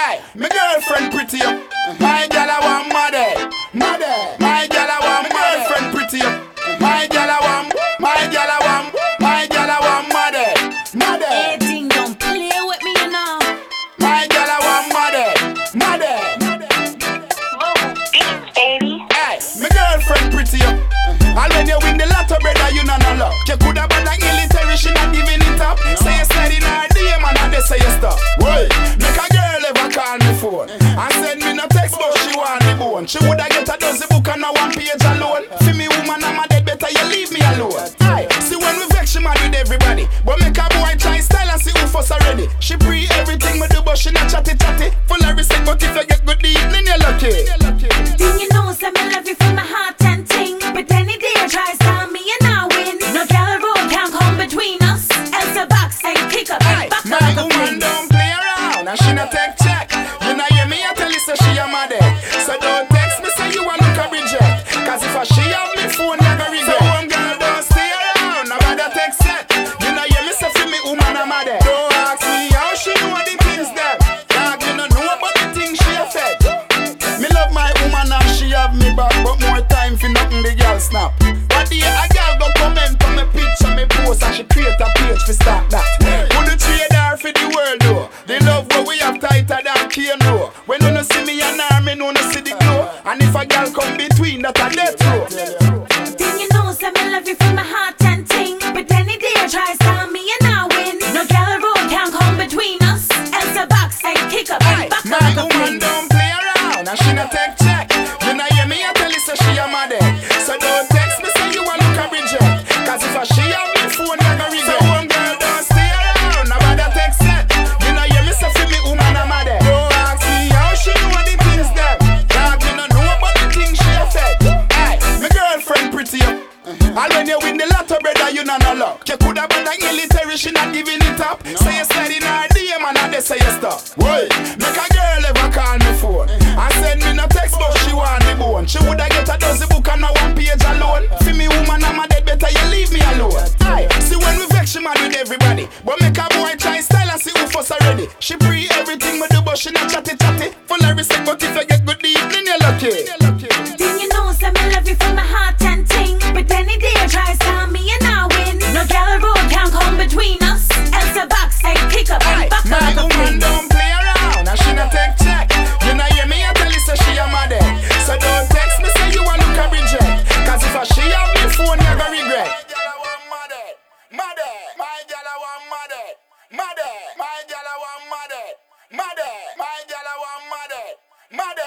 Aye, my girlfriend pretty up. My gal I want mad. My gal I want my girlfriend pretty up. My gal I want mad. Everything don't play with me, you know. My gal I want mad. Baby. Aye, my girlfriend pretty up. And when you win the lotto, brother, you know no luck. You coulda bad like military, she not giving it up. Say you slide in her DM and they say you stop. Why? Make a girl ever call me phone and send me no text, but she want the bone. She woulda get a dozen book and a one page alone. For me woman, I'm a dead, better you leave me alone. Aye, see when we vex, she mad with everybody, but make a boy try style and see who fuss already. She pre everything me do, but she not chatty. Full of respect, but if you get good evening, you're lucky. Do you know some me love you from my heart and ting? But any day I try style me and I win. No gal road can't come between us. Else a box and kick up and back My like a woman friend. don't play around and she not take check. You know hear me, I tell you so she a mad. So don't text me say you a look a reject. Cause if she have me phone, you go regret. So one girl don't stay around, I rather text set. You know hear me say for me woman a mad. Don't ask me how she know the things them. Dog, you don't know about the things she a fed. Me love my woman and she have me back, but more time for nothing the girl snap. But the a girl go comment on me picture, me post and she create a page for start that. Would you trade her for the world though? The love what we have tighter than cane though. When you no see me and her, me no see the glow. And if a girl come between, that a death row. Do you know some me love you from my heart and ting? But any day I try style me and I win. No gal road can't come between us. Else a box and kick up and back My like a woman friend. don't play around and she not take check. You know hear me, I tell you so she a mad. So don't text me say you a look a reject. Cause if she have me phone, you go regret. So one girl don't stay around, I rather text set. You know hear me say for me woman a mad. Don't ask me how she know the things them. Dog, you don't know about the things she a fed. Aye, my girlfriend pretty up. And when you win the lotto, brother, you know no luck. You coulda bad like military, she not giving it up. Say you slide in her DM and they say you stop. Why? Make a girl ever call me phone and send me no text, but she want the bone. She woulda get a dozen book and a one page alone. For me woman, I'm a dead, better you leave me alone. Aye, see when we vex, she mad with everybody, but make a boy try style and see who fuss already. She pre everything me do, but she not chatty. Full of respect, but if you get good evening, you're lucky. Do you know some me love you from my heart and ting? But any day I try style me and I win. No gal road can't come between us. Else a box and kick up and back My like a woman friend. don't play around and she not take check. You know hear me, I tell you so she a mad. So don't text me say you a look a reject. Cause if she have me phone, you go regret. My gal I want mad. My gal I want mad. My gal I want mad. My gal I want mad.